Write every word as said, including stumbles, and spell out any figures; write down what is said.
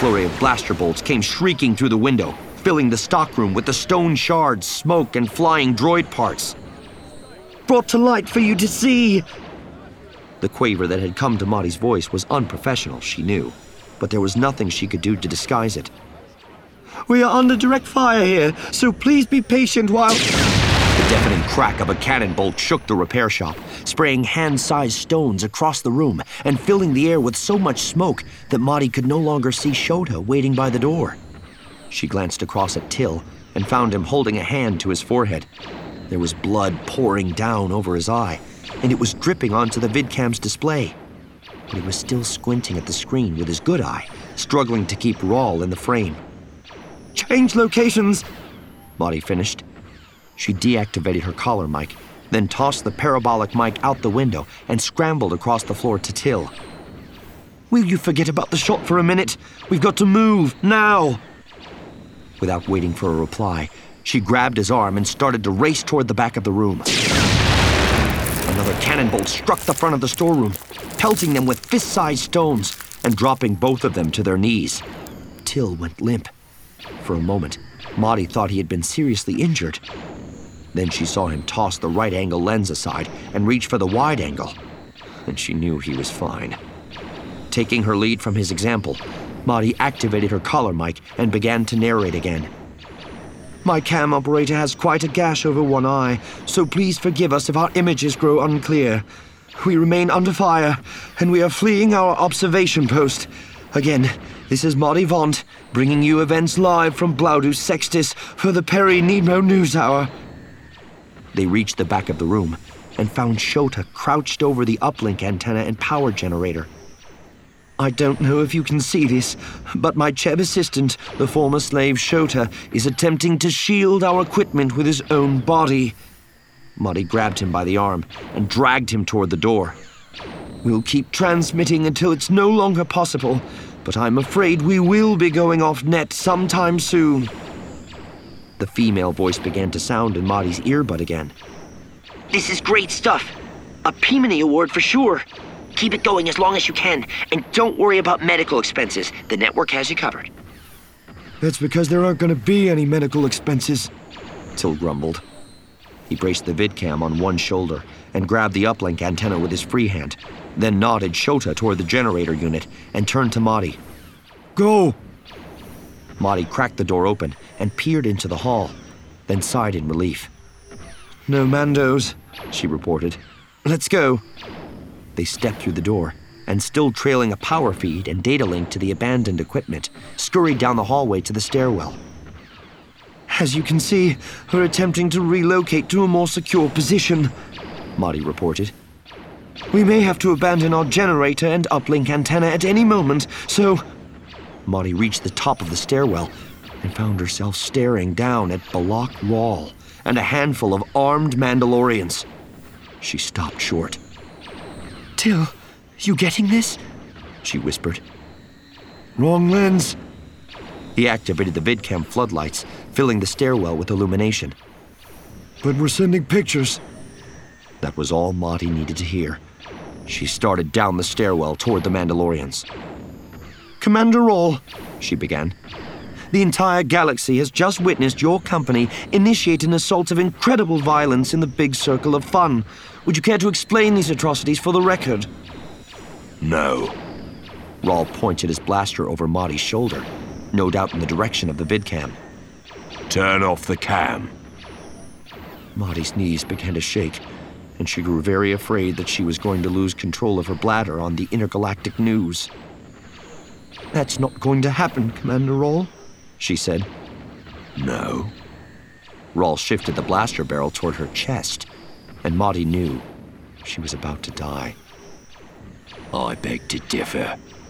flurry of blaster bolts came shrieking through the window, filling the stockroom with the stone shards, smoke, and flying droid parts. Brought to light for you to see. The quaver that had come to Maudie's voice was unprofessional, she knew, but there was nothing she could do to disguise it. We are under direct fire here, so please be patient while... The deafening crack of a cannon bolt shook the repair shop, spraying hand-sized stones across the room and filling the air with so much smoke that Maudie could no longer see Shota waiting by the door. She glanced across at Till and found him holding a hand to his forehead. There was blood pouring down over his eye, and it was dripping onto the vidcam's display. But he was still squinting at the screen with his good eye, struggling to keep Rawl in the frame. Change locations, Maudie finished. She deactivated her collar mic, then tossed the parabolic mic out the window and scrambled across the floor to Till. Will you forget about the shot for a minute? We've got to move, now! Without waiting for a reply, she grabbed his arm and started to race toward the back of the room. Another cannon bolt struck the front of the storeroom, pelting them with fist-sized stones and dropping both of them to their knees. Till went limp. For a moment, Maudie thought he had been seriously injured. Then she saw him toss the right-angle lens aside and reach for the wide angle, and she knew he was fine. Taking her lead from his example, Maudie activated her collar mic and began to narrate again. My cam operator has quite a gash over one eye, so please forgive us if our images grow unclear. We remain under fire, and we are fleeing our observation post. Again, this is Maudie Vaunt, bringing you events live from Blaudus Sextus for the Peri Nemo News Hour. They reached the back of the room and found Shota crouched over the uplink antenna and power generator. I don't know if you can see this, but my Cheb assistant, the former slave Shota, is attempting to shield our equipment with his own body. Maudie grabbed him by the arm and dragged him toward the door. We'll keep transmitting until it's no longer possible, but I'm afraid we will be going off net sometime soon. The female voice began to sound in Maudie's earbud again. This is great stuff. A Peabody Award for sure. Keep it going as long as you can, and don't worry about medical expenses. The network has you covered. That's because there aren't going to be any medical expenses, Till grumbled. He braced the vidcam on one shoulder and grabbed the uplink antenna with his free hand, then nodded Shota toward the generator unit and turned to Maudie. Go! Maudie cracked the door open and peered into the hall, then sighed in relief. No Mandos, she reported. Let's go. They stepped through the door and, still trailing a power feed and data link to the abandoned equipment, scurried down the hallway to the stairwell. As you can see, we're attempting to relocate to a more secure position, Maudie reported. We may have to abandon our generator and uplink antenna at any moment, so... Maudie reached the top of the stairwell and found herself staring down at Balak Rawl and a handful of armed Mandalorians. She stopped short. Till, you getting this? She whispered. Wrong lens. He activated the vidcam floodlights, filling the stairwell with illumination. But we're sending pictures. That was all Maudie needed to hear. She started down the stairwell toward the Mandalorians. Commander Rawl, she began. The entire galaxy has just witnessed your company initiate an assault of incredible violence in the big circle of fun. Would you care to explain these atrocities for the record? No. Rawl pointed his blaster over Maudie's shoulder, no doubt in the direction of the vidcam. Turn off the cam. Maudie's knees began to shake, and she grew very afraid that she was going to lose control of her bladder on the intergalactic news. That's not going to happen, Commander Rawl, she said. No. Rawl shifted the blaster barrel toward her chest, and Maudie knew she was about to die. I beg to differ.